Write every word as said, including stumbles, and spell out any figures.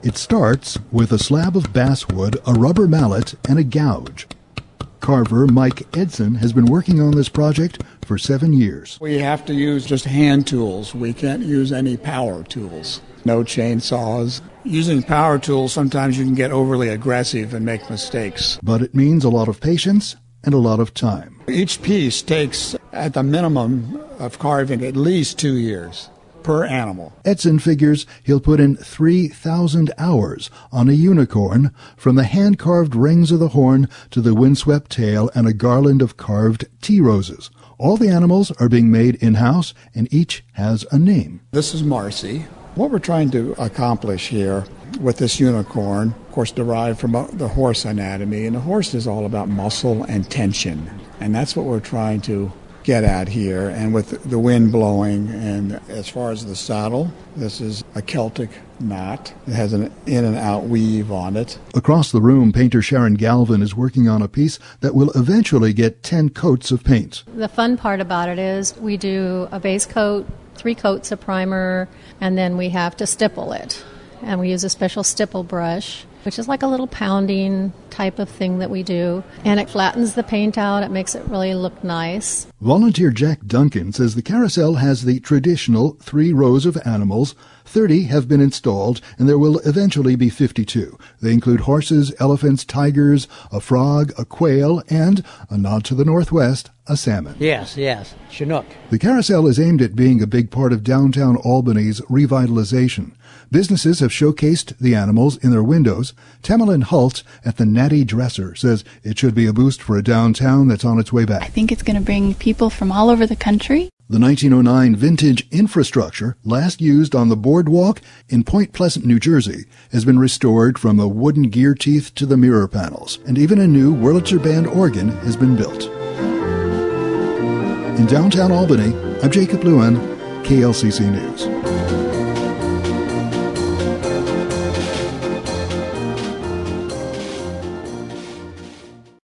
It starts with a slab of basswood, a rubber mallet, and a gouge. Carver Mike Edson has been working on this project for seven years. We have to use just hand tools. We can't use any power tools. No chainsaws. Using power tools, sometimes you can get overly aggressive and make mistakes. But it means a lot of patience and a lot of time. Each piece takes, at the minimum of carving, at least two years per animal. Edson figures he'll put in three thousand hours on a unicorn, from the hand-carved rings of the horn to the windswept tail and a garland of carved tea roses. All the animals are being made in-house, and each has a name. This is Marcy. What we're trying to accomplish here with this unicorn, of course, derived from the horse anatomy, and the horse is all about muscle and tension, and that's what we're trying to get at here. And with the wind blowing, and as far as the saddle, this is a Celtic knot. It has an in and out weave on it. Across the room, painter Sharon Galvin is working on a piece that will eventually get ten coats of paint. The fun part about it is we do a base coat, three coats of primer, and then we have to stipple it. And we use a special stipple brush, which is like a little pounding type of thing that we do. And it flattens the paint out. It makes it really look nice. Volunteer Jack Duncan says the carousel has the traditional three rows of animals. thirty have been installed, and there will eventually be fifty-two. They include horses, elephants, tigers, a frog, a quail, and, a nod to the northwest, a salmon. Yes, yes, Chinook. The carousel is aimed at being a big part of downtown Albany's revitalization. Businesses have showcased the animals in their windows. Tamerlyn Holt at the Natty Dresser says it should be a boost for a downtown that's on its way back. I think it's going to bring people from all over the country. The nineteen oh nine vintage infrastructure, last used on the boardwalk in Point Pleasant, New Jersey, has been restored from the wooden gear teeth to the mirror panels, and even a new Wurlitzer Band organ has been built. In downtown Albany, I'm Jacob Lewin, K L C C News.